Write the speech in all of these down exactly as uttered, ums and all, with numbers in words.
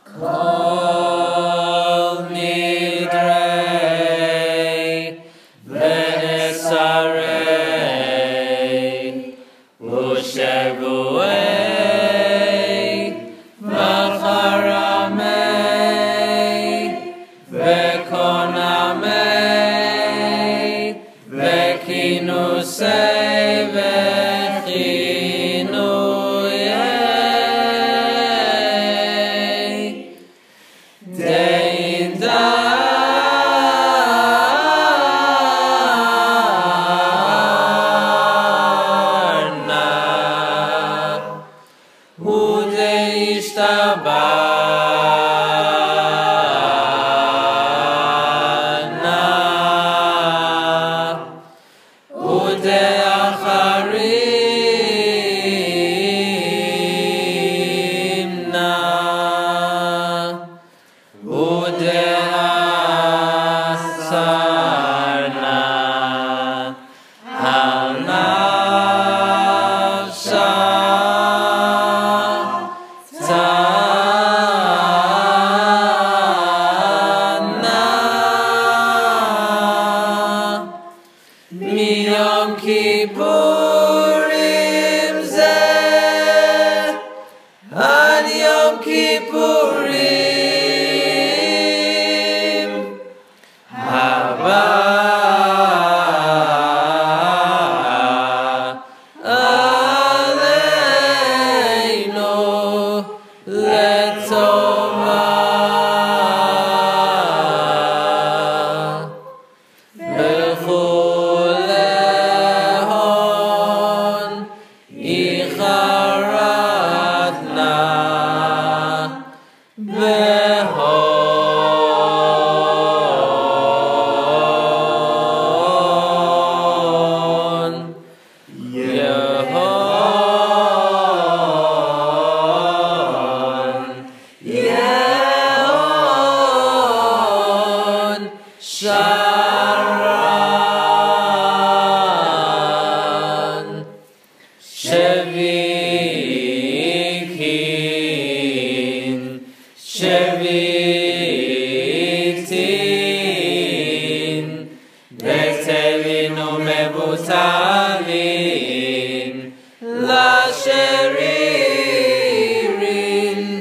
Kol nidrei v'nesarei u'shevuei v'charamei v'konamei v'kinusei v'chinuyei Dein darna ude ishtabana ude acharimna ude asarna al nafsha tana miyom kippurim zeh ad yom kippurim haba aleinu letova b'chulehon icharatna behon yehon yehon sharan shevikin shevitin bektelin umebutalin lasheririn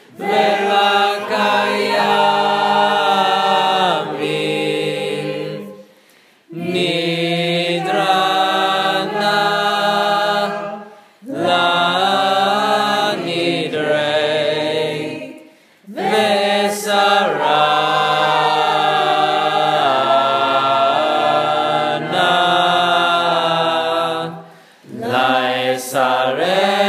velakayamin nidrana la nidrei vesarana la esarei